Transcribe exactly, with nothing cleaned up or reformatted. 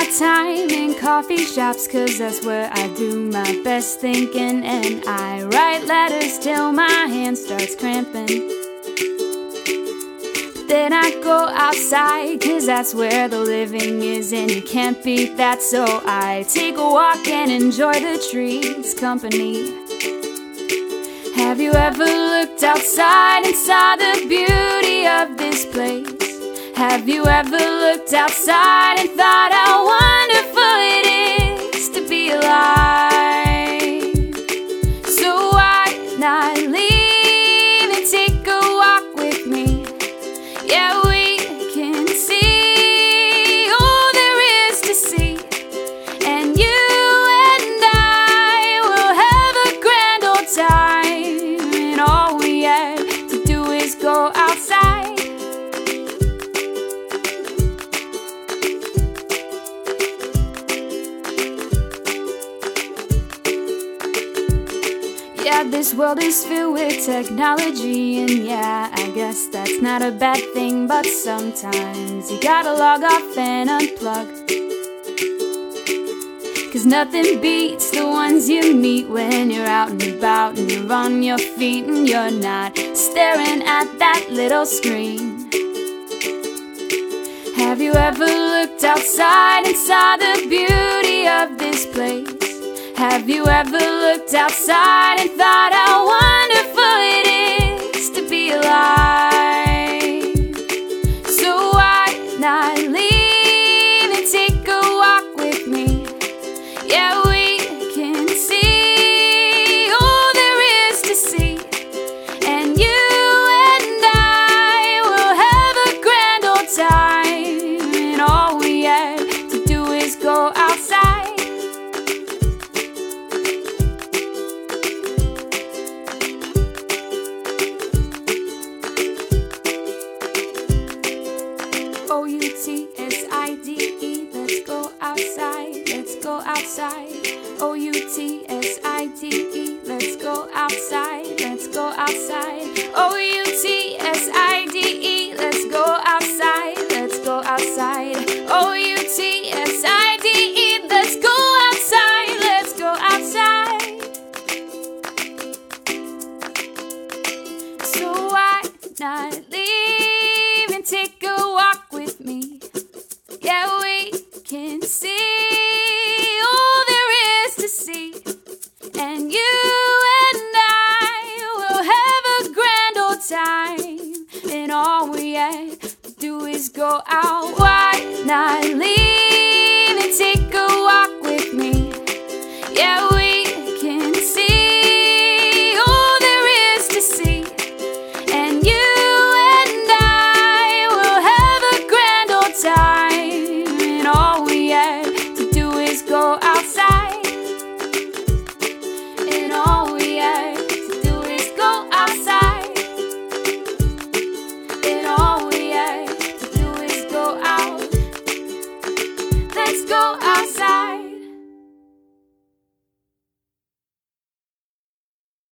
time in coffee shops, 'cause that's where I do my best thinking. And I write letters till my hand starts cramping. Then I go outside, 'cause that's where the living is, and you can't beat that. So I take a walk and enjoy the trees' company. Have you ever looked outside and saw the beauty of this place? Have you ever looked outside and thought how wonderful it is to be alive? So why not leave and take a walk with me? Yeah, we can see all there is to see, and you and I will have a grand old time, and all we have to do is go outside. Yeah, this world is filled with technology, and yeah, I guess that's not a bad thing, but sometimes you gotta log off and unplug, 'cause nothing beats the ones you meet when you're out and about and you're on your feet and you're not staring at that little screen. Have you ever looked outside and saw the beauty of this place? Have you ever looked outside and thought how wonderful it is to be alive? So why not leave and take a walk with me? Yeah, we can see all there is to see, and you and I will have a grand old time, and all we have to do is go outside. O U T S I D E, let's go outside, let's go outside. O U T S I D E, let's go outside, let's go outside. O U T S I D E, let's go outside, let's go outside. O U T S I D E, let's go outside, let's go outside. So why not leave and take a walk with me? Yeah, we can see all there is to see, and you and I will have a grand old time, and all we have to do is go out. Why not leave?